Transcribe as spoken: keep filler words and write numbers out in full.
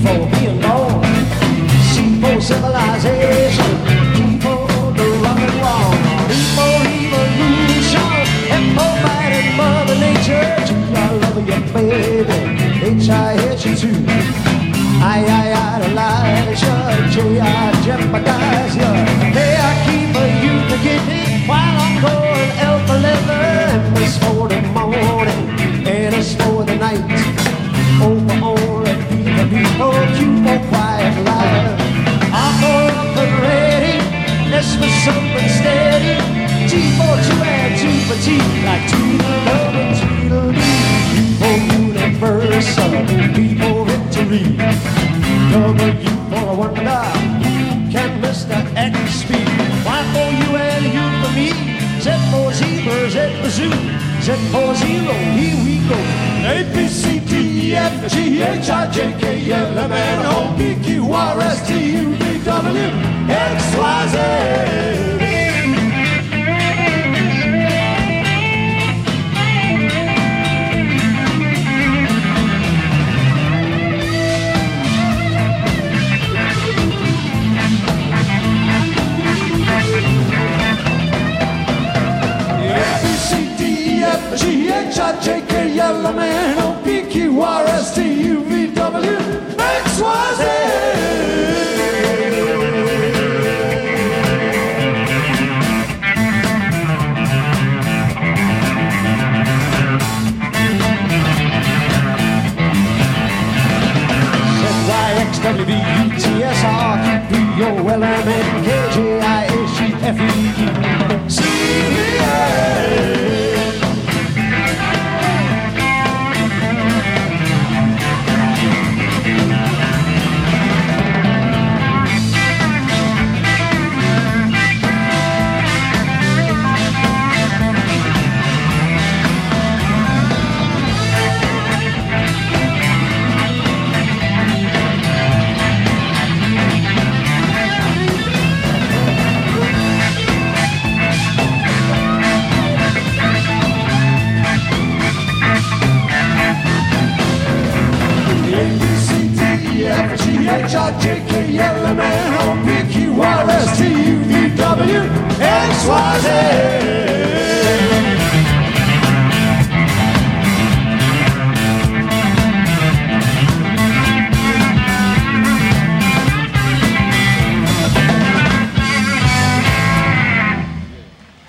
for being born, C for civilization, E for the rock and roll, E for evolution, F for fighting Mother Nature, G I love you baby, H I hate you too, I I idolize you, J I jeopardize you, K I keep you forgetting while I'm going alpha leather, and S for the morning and S for the night. O for only people, people, Q for quiet life. R for up and ready, S for something steady. T for two and two for T, like Tweedledum and Tweedledee. U for universal, V for victory. W for a wonder, can Mister X speak? Y for you and U for me. Z for zebra, Z for zoo. Z for zero, here we go. A, B, C, D, E, F, G, H, I, J, K, L, M, N, O, P, Q, R, S, T, U, V, W, X, Y, Z. G, H, I, J, K, L, M, N, O, P, Q, R, S, T, U, V, W, X, Y, Z. Z, Y, X, W, V, U, T, S, R, Q, P, O, L, M, N, K, J, I, H, E, F, E, C, V, A. H, I, J, K, L, M, N, O, P, Q, R, S, T, U, V, W, X, Y, Z.